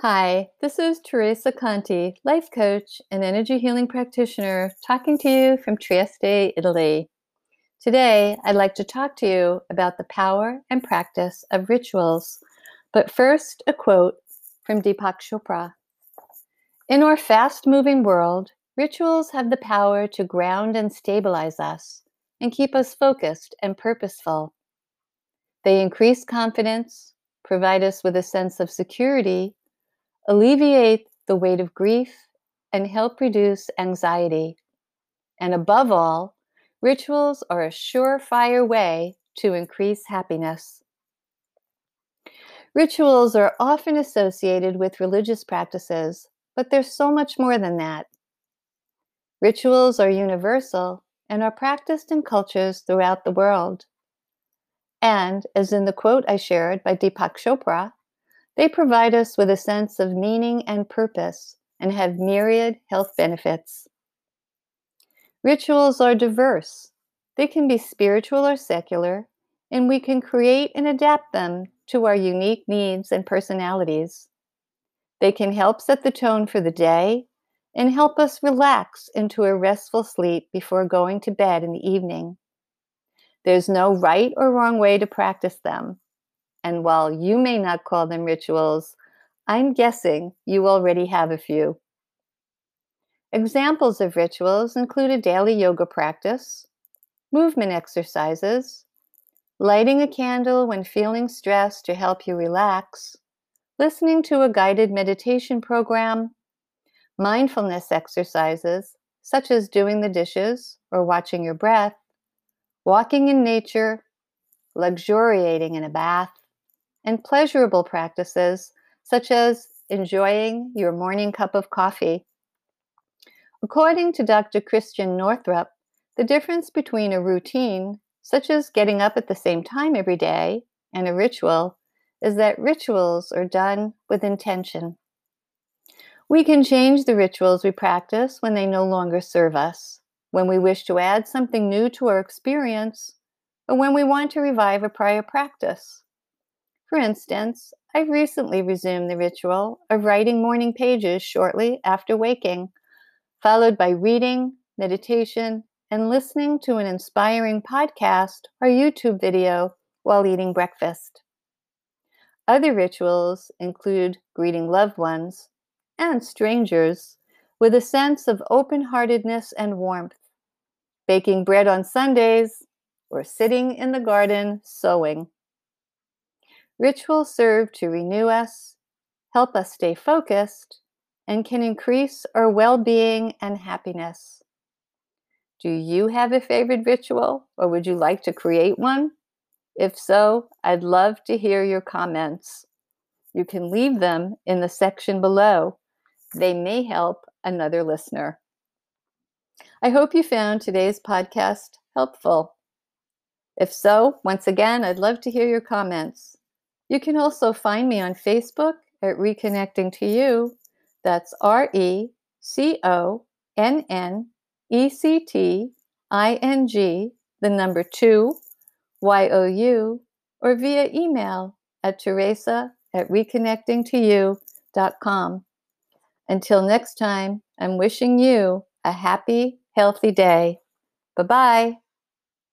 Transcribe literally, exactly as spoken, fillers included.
Hi, this is Teresa Conti, life coach and energy healing practitioner, talking to you from Trieste, Italy. Today, I'd like to talk to you about the power and practice of rituals. But first, a quote from Deepak Chopra. In our fast-moving world, rituals have the power to ground and stabilize us and keep us focused and purposeful. They increase confidence, provide us with a sense of security, alleviate the weight of grief, and help reduce anxiety. And above all, rituals are a surefire way to increase happiness. Rituals are often associated with religious practices, but there's so much more than that. Rituals are universal and are practiced in cultures throughout the world. And, as in the quote I shared by Deepak Chopra, they provide us with a sense of meaning and purpose and have myriad health benefits. Rituals are diverse. They can be spiritual or secular, and we can create and adapt them to our unique needs and personalities. They can help set the tone for the day and help us relax into a restful sleep before going to bed in the evening. There's no right or wrong way to practice them. And while you may not call them rituals, I'm guessing you already have a few. Examples of rituals include a daily yoga practice, movement exercises, lighting a candle when feeling stressed to help you relax, listening to a guided meditation program, mindfulness exercises such as doing the dishes or watching your breath, walking in nature, luxuriating in a bath, and pleasurable practices such as enjoying your morning cup of coffee. According to Doctor Christian Northrup, the difference between a routine, such as getting up at the same time every day, and a ritual is that rituals are done with intention. We can change the rituals we practice when they no longer serve us, when we wish to add something new to our experience, or when we want to revive a prior practice. For instance, I recently resumed the ritual of writing morning pages shortly after waking, followed by reading, meditation, and listening to an inspiring podcast or YouTube video while eating breakfast. Other rituals include greeting loved ones and strangers with a sense of open-heartedness and warmth, baking bread on Sundays, or sitting in the garden sewing. Rituals serve to renew us, help us stay focused, and can increase our well-being and happiness. Do you have a favorite ritual, or would you like to create one? If so, I'd love to hear your comments. You can leave them in the section below. They may help another listener. I hope you found today's podcast helpful. If so, once again, I'd love to hear your comments. You can also find me on Facebook at Reconnecting to You. That's R E C O N N E C T I N G, the number two, Y O U, or via email at Teresa at reconnecting to you dot com. Until next time, I'm wishing you a happy, healthy day. Bye-bye.